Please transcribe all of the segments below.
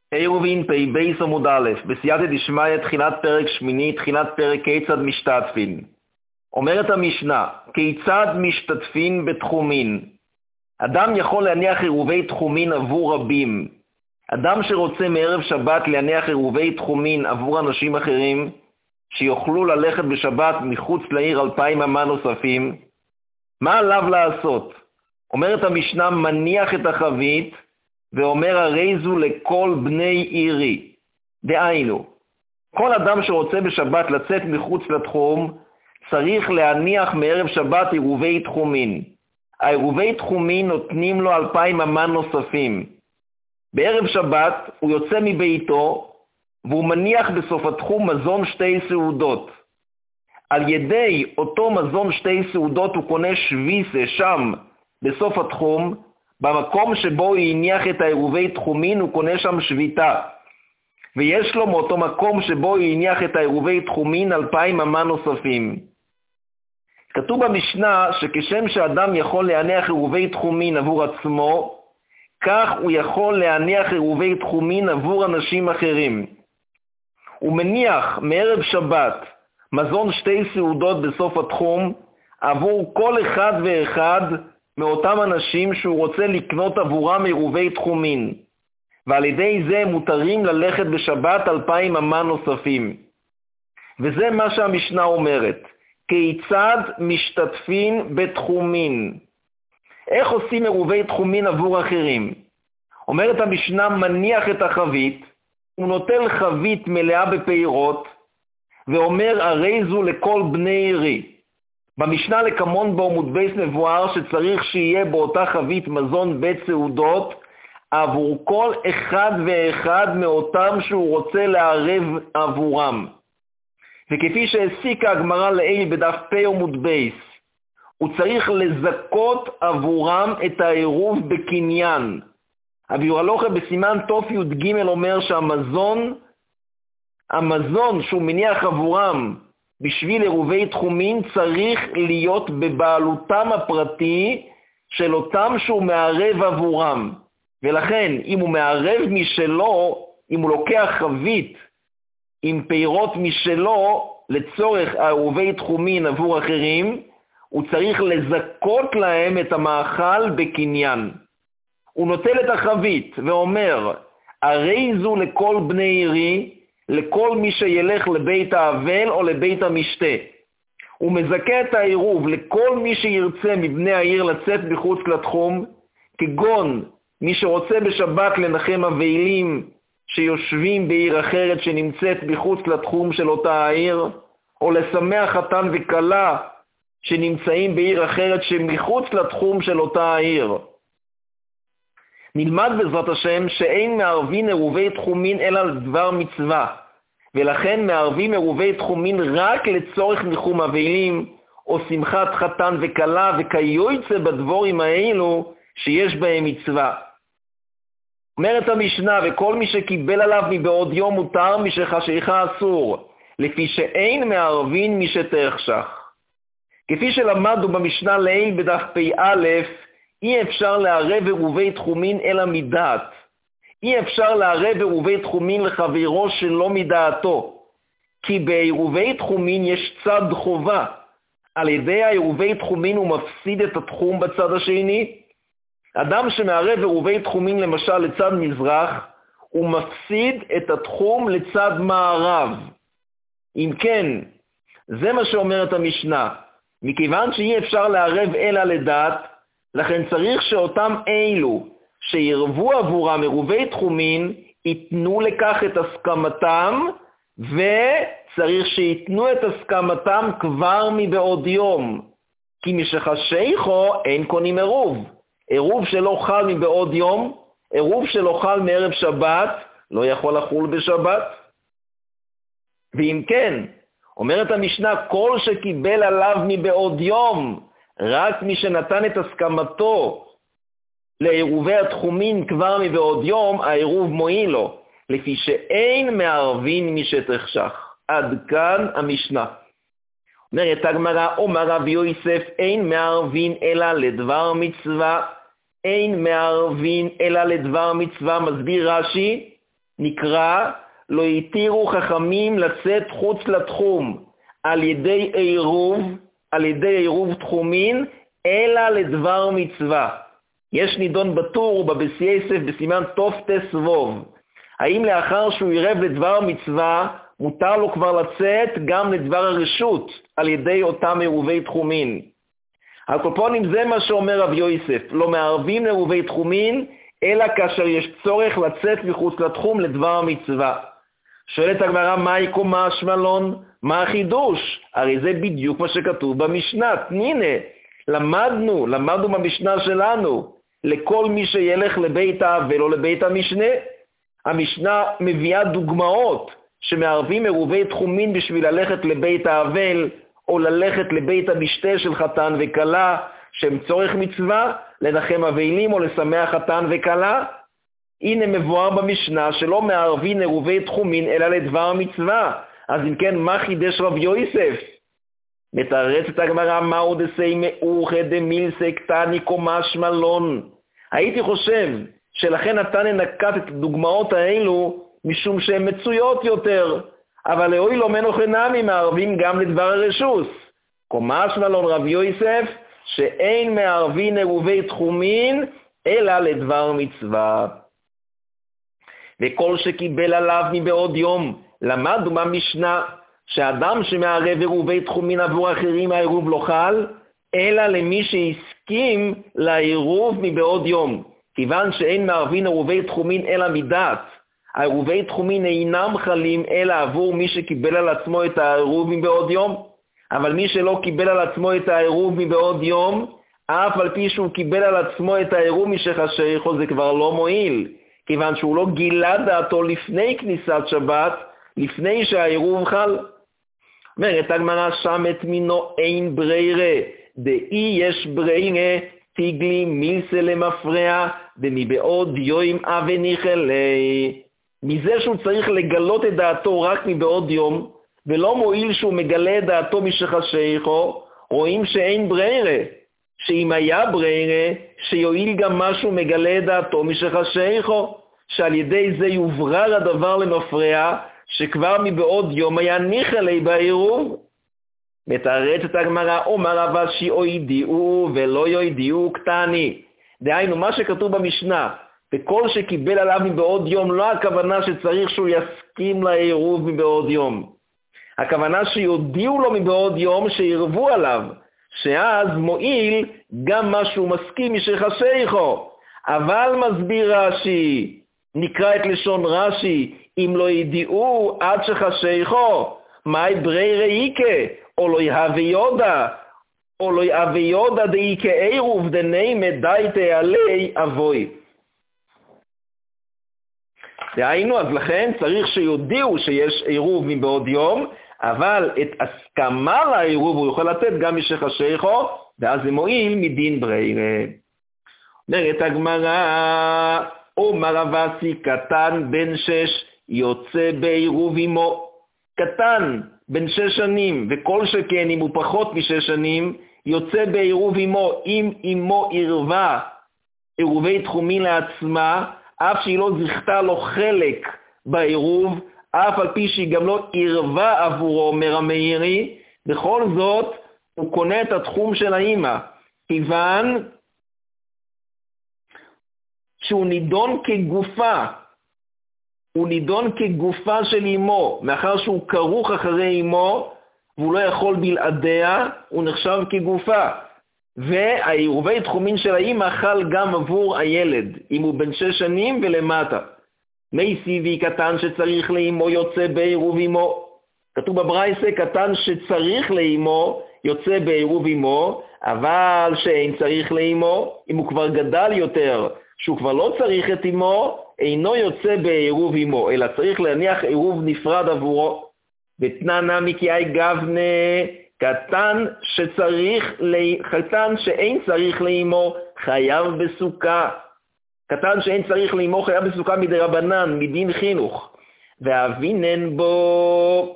עירובין פי בייס עמוד א', בסייעתא דשמיא תחילת פרק שמיני, תחילת פרק כיצד משתתפין. אומרת המשנה, כיצד משתתפין בתחומין? אדם יכול להניח עירובי תחומין עבור רבים. אדם שרוצה מערב שבת להניח עירובי תחומין עבור אנשים אחרים, שיוכלו ללכת בשבת מחוץ לעיר 2,000 אמה נוספים, מה עליו לעשות? אומרת המשנה, מניח את החבית, ואומר הרי זו לכל בני עירי. דהיינו, כל אדם שרוצה בשבת לצאת מחוץ לתחום, צריך להניח מערב שבת עירובי תחומין. העירובי תחומין נותנים לו 2,000 אמה נוספים. בערב שבת הוא יוצא מביתו, והוא מניח בסוף התחום מזון 2 סעודות. על ידי אותו מזון 2 סעודות הוא קונה שוויסה שם בסוף התחום, במקום שבו הוא הניח את העירובי תחומין הוא קונה שם שביתה. ויש לו מאותו מקום שבו הוא הניח את העירובי תחומין 2,000 אמה נוספים. כתוב במשנה שכשם שאדם יכול להניח עירובי תחומין עבור עצמו, כך הוא יכול להניח עירובי תחומין עבור אנשים אחרים. הוא מניח מערב שבת מזון 2 סעודות בסוף התחום עבור כל אחד ואחד מאותם אנשים שהוא רוצה לקנות עבורם עירובי תחומין, ועל ידי זה מותרים ללכת בשבת 2,000 אמה נוספים. וזה מה שהמשנה אומרת, כיצד משתתפין בתחומין? איך עושים עירובי תחומין עבור אחרים? אומרת המשנה, מניח את החבית, הוא נוטל חבית מלאה בפירות, ואומר הרי זו לכל בני עירי. במשנה לקמון בו עמוד בייס מבואר שצריך שיהיה באותה חבית מזון בית סעודות עבור כל אחד ואחד מאותם שהוא רוצה לערב עבורם. וכפי שהסיקה הגמרא לעיל בדף פ' עמוד בייס, הוא צריך לזכות עבורם את העירוב בקניין. הביאור הלכה בסימן תוף י"ג אומר שהמזון שהוא מניח עבורם בשביל עירובי תחומין צריך להיות בבעלותם הפרטי של אותם שהוא מערב עבורם. ולכן אם הוא מערב משלו, אם הוא לוקח חבית עם פירות משלו לצורך עירובי תחומין עבור אחרים, הוא צריך לזכות להם את המאכל בקניין. הוא נוטל את החבית ואומר, הרי זו לכל בני עירי, לכל מי שילך לבית האבל או לבית המשתה. הוא מזכה את העירוב לכל מי שירצה מבני העיר לצאת מחוץ לתחום, כגון מי שרוצה בשבת לנחם אבלים שיושבים בעיר אחרת שנמצאת מחוץ לתחום של אותה העיר, או לשמח חתן וכלה שנמצאים בעיר אחרת שמחוץ לתחום של אותה העיר. נלמד בעזרת השם שאין מערבין עירובי תחומין אלא לדבר מצווה, ולכן מערבים עירובי תחומין רק לצורך ניחום אבלים או שמחת חתן וכלה, וכיוצא בדבורים האלו שיש בהם מצווה. אומרת המשנה, וכל מי שקיבל עליו מבעוד יום מותר, משחשיכה אסור, לפי שאין מערבין משתחשך. כפי שלמדנו במשנה לעיל בדף פ"א, אי אפשר לערב עירובי תחומין אלא מדעת. אי אפשר לערב עירובי תחומין לחברו שלא מדעתו. כי בעירובי תחומין יש צד חובה. על ידי העירובי תחומין הוא מפסיד את התחום בצד השני. אדם שמערב עירובי תחומין למשל לצד מזרח, הוא מפסיד את התחום לצד מערב. אם כן, זה מה שאומרת המשנה. מכיוון שאי אפשר לערב אלא לדעת, לכן צריך שאותם אלו שירבו עבורם עירובי תחומין, ייתנו לכך את הסכמתם, וצריך שיתנו את הסכמתם כבר מבעוד יום. כי משחשיכו אין קונים עירוב. עירוב שלא חל מבעוד יום, עירוב שלא חל מערב שבת, לא יכול לחול בשבת. ואם כן, אומרת המשנה, כל שקיבל עליו מבעוד יום, רק מי שנתן את הסכמתו לעירובי התחומין כבר מבעוד יום, העירוב מועיל לו, לפי שאין מערבין משתחשך. עד כאן המשנה. אומרת הגמרא, אומר רבי יוסף, אין מערבין אלא לדבר מצווה, אין מערבין אלא לדבר מצווה. מסביר רש"י, נקרא לא התירו חכמים לצאת חוץ לתחום על ידי עירוב תחומין, אלא לדבר מצווה. יש נידון בטור בבס יסף בסימן תופטס ווב. האם לאחר שהוא עירב לדבר מצווה, מותר לו כבר לצאת גם לדבר הרשות על ידי אותם עירובי תחומין? הקופונים זה מה שאומר רב יוסף, לא מערבים לעירובי תחומין, אלא כאשר יש צורך לצאת מחוץ לתחום לדבר מצווה. שואלת הגמרא, מהי קומה שמלון? מה החידוש? הרי זה בדיוק מה שכתוב במשנה. הנה, למדנו במשנה שלנו, לכל מי שילך לבית האבל או לבית המשנה. המשנה מביאה דוגמאות שמערבים עירובי תחומין בשביל ללכת לבית האבל או ללכת לבית המשתה של חתן וכלה, שהם צורך מצווה, לנחם אבלים או לשמח חתן וכלה. הנה מבואר במשנה שלא מערבים עירובי תחומין אלא לדבר מצווה. אז אם כן, מה חידש רב יוסף? מתרצת הגמרא, מהו דסי מאוחד דמילסי קטני קומה שמלון. הייתי חושב שלכן נתן נקט את הדוגמאות האלו משום שהן מצויות יותר, אבל לאוי לא מנוחנמי מערבים גם לדבר הרשוס. קומה שמלון רב יוסף שאין מערבים עירובי תחומין אלא לדבר מצווה. וכל שקיבל עליו מבעוד יום, למדנו במשנה שאדם שמערב עירובי תחומין עבור אחרים העירוב לא חל, אלא למי שהסכים לעירוב מבעוד יום. כיוון שאין מערבין עירובי תחומין אלא מדעת, העירובי תחומין אינם חלים אלא עבור מי שקיבל על עצמו את העירוב מבעוד יום. אבל מי שלא קיבל על עצמו את העירוב מבעוד יום, אף על פי שהוא קיבל על עצמו את העירוב משחשיכו, זה כבר לא מועיל, כיוון שהוא לא גילה דעתו לפני כניסת שבת, לפני שהעירוב חל. אומרת הגמרא, שם את מינו אין ברירה, דאי יש ברירה, תיגלי מילסה למפרע, ומבעוד יום ניחלי. מזה שהוא צריך לגלות את דעתו רק מבעוד יום, ולא מועיל שהוא מגלה את דעתו משחשיכו, רואים שאין ברירה. שאם היה ברירה, שיועיל גם משהו מגלה את דעתו משחשיכו, שעל ידי זה יוברר הדבר למפרע, שכבר מבעוד יום היה ניחלי בעירוב. מתרצת הגמרא, אומר רב אשי או ידיעו ולא ידיעו קטני. דהיינו, מה שכתוב במשנה, וכל שקיבל עליו מבעוד יום, לא הכוונה שצריך שהוא יסכים לעירוב מבעוד יום. הכוונה שיודיעו לו מבעוד יום שירבו עליו, שאז מועיל גם מה שהוא מסכים משחשיכו. אבל מסביר רש"י, נקרא את לשון רש"י, אם לא ידיעו עד שחשיכו, מהי ברירה איקה, או לא יהווה יודה, או לא יהווה יודה דאיקה עירוב דני מדי תעלי אבוי. דהיינו, אז לכן צריך שיודיעו שיש עירוב מבעוד יום, אבל את הסכמה לעירוב הוא יכול לתת גם משחשיכו, ואז זה מועיל מדין ברירה. אומרת הגמרא, אומר רב אסי, קטן בן 6 יוצא בעירוב עמו. קטן בן 6 שנים, וכל שכן אם הוא פחות מ6 שנים, יוצא בעירוב עמו. אם עמו עירבה עירובי תחומין לעצמה, אף שהיא לא זכתה לו חלק בעירוב, אף על פי שהיא גם לא עירבה עבורו, אומר המאירי, בכל זאת הוא קונה את התחום של האמא, כיוון שהוא נידון כגופה, הוא נידון כגופה של אמו, מאחר שהוא כרוך אחרי אמו, והוא לא יכול בלעדיה, הוא נחשב כגופה. והעירובי תחומין של האמא חל גם עבור הילד, אם הוא בן 6 שנים ולמטה. מי סיבי קטן שצריך לאמו יוצא בעירוב אמו. כתוב בברייסה, קטן שצריך לאמו יוצא בעירוב אמו, אבל שאין צריך לאמו, אם הוא כבר גדל יותר, שהוא כבר לא צריך את אמו, אינו יוצא בעירוב אמו, אלא צריך להניח עירוב נפרד עבורו. ותננה מקיאי גבנה, קטן שאין צריך לאמו, חייב בסוכה. קטן שאין צריך לאמו, חייב בסוכה מדי רבנן, מדין חינוך. ואבינן בו.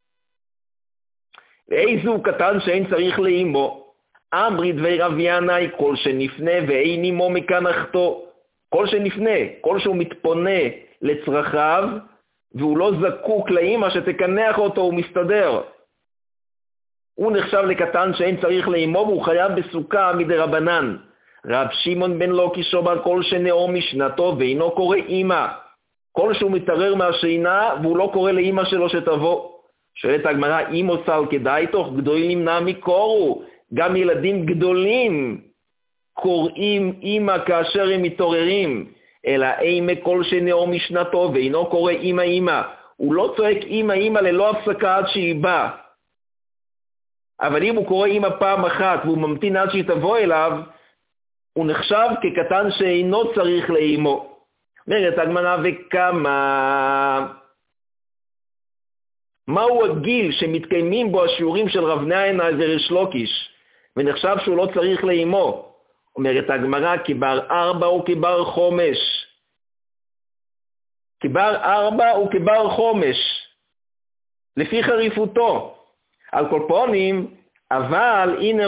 ואיזו קטן שאין צריך לאמו? אמרי דבי רב ינאי, כל שנפנה ואין אמו מכנחתו. כל שנפנה, כל שהוא מתפונה לצרכיו, והוא לא זקוק לאמא שתקנח אותו, הוא מסתדר. הוא נחשב לקטן שאין צריך לאמו, והוא חייב בסוכה מדרבנן. רב שמעון בן לוקיש אומר כל שנאור משנתו ואינו קורא אמא. כל שהוא מתערר מהשינה והוא לא קורא לאמא שלו שתבוא. שואלת הגמרא, אם עושה כדאי תוך גדולים נע מקורו. גם ילדים גדולים קוראים אמא כאשר הם מתעוררים. אלא אימה כל שנאור משנתו ואינו קורא אמא אמא. הוא לא צועק אמא אמא ללא הפסקה עד שהיא באה. אבל אם הוא קורא אמא פעם אחת והוא ממתין עד שהיא תבוא אליו, הוא נחשב כקטן שאינו צריך לאמו. אומרת הגמרא, וכמה? מהו הגיל שמתקיימים בו השיעורים של רב נעיין וריש לוקיש, ונחשב שהוא לא צריך לאמו? אומרת הגמרא, כבר 4 או כבר 5. כבר 4 או כבר 5. לפי חריפותו. על כל פונים, אבל הנה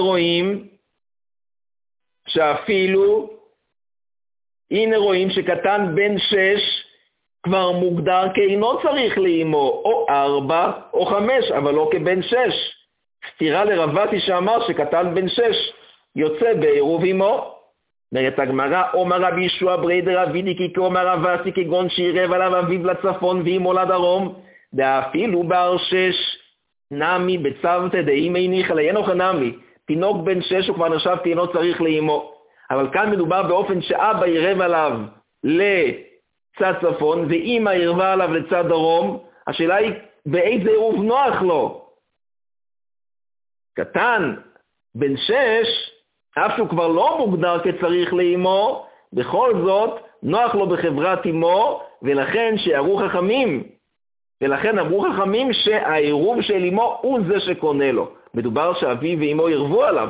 רואים שקטן בן 6 כבר מוגדר כאינו צריך לאמו, או 4 או 5, אבל לא כבן 6. סתירה לרבתי שאמר שקטן בן 6 יוצא בעירוב אמו. אומרת הגמרא, אומר רבי ישוע ברי דרבידי כי כאומר רבתי כגון שירב עליו אביו לצפון ואמו לדרום, ואפילו בר 6 נמי בצוותא דאימי ניחא לאינו חנמי. תינוק בן 6 הוא כבר נחשב כאינו צריך לאמו. אבל כאן מדובר באופן שאבא ירב עליו לצד צפון ואמא ירבה עליו לצד דרום. השאלה היא באיזה עירוב נוח לו. קטן בן 6, אף שהוא כבר לא מוגדר כצריך לאמו, בכל זאת נוח לו בחברת אמו, ולכן אמרו חכמים שהעירוב של אמו הוא זה שקונה לו. מדובר שאביו ואמו ירבו עליו.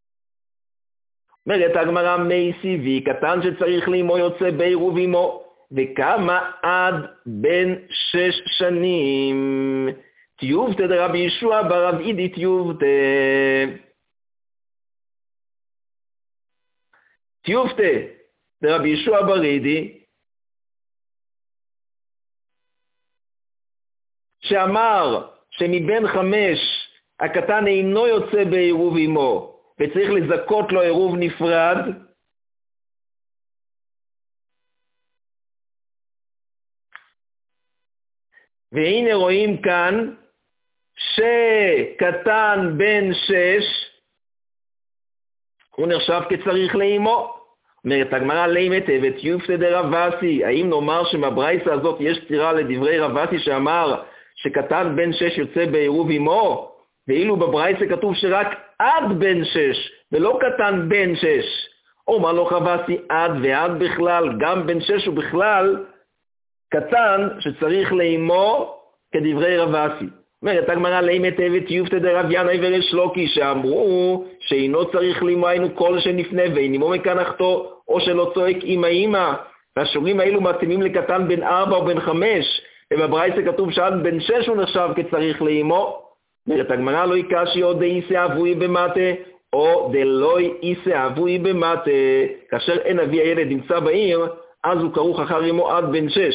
אומרת הגמרא, מי סיבי, קטן שצריך לאמו יוצא בעירוב אמו, וכמה עד בן 6 שנים. תיובתא דרבי ישוע ברב אידי תיובתא. תיובתא דרבי ישוע ברידי, שאמר שמבין 5 הקטן אינו יוצא בעירוב אמו, וצריך לזכות לו עירוב נפרד. והנה רואים כאן שקטן בן 6 הוא נחשב כצריך לאמו. אומרת הגמרא, לימת ותיובתא דרבאסי, האם נאמר שמברייתא הזאת יש סתירה לדברי רבאסי שאמר שקטן בן 6 יוצא בעירוב אמו, ואילו בברייתא כתוב שרק עד בן 6 ולא קטן בן 6. אומר לו רבאסי, עד ועד בכלל, גם בן 6 הוא בכלל קטן שצריך לאמו כדברי רבאסי. אומרת הגמרא, לימת ותיובתא דרב ינאי וריש לוקיש, שאמרו שאינו צריך לאמו היינו כל שנפנה ואין אמו מקנחתו, או שלא צועק אמא אמא. והשיעורים האלו מתאימים לקטן בן 4 או בן 5, ובברייתא כתוב שעד בן 6 הוא נחשב כצריך לאמו. אומרת הגמרא, לא יקשי או דאיסא אבוי במטה או דלא איסא אבוי במטה. כאשר אין אבי הילד נמצא בעיר, אז הוא כרוך אחר אמו עד בן 6.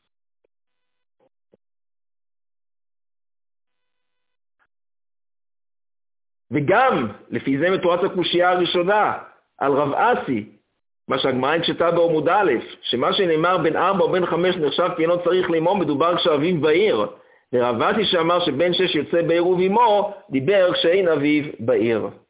וגם לפי זה מתורת הקושייה הראשונה על רב אסי, מה שהגמרא הקשתה בעמוד א', שמה שנאמר בין 4 או בין 5 נחשב כי אינו צריך לאמו, מדובר כשאביו בעיר. ורב אסי שאמר שבן 6 יוצא בעירוב אמו, דיבר כשאין אביו בעיר.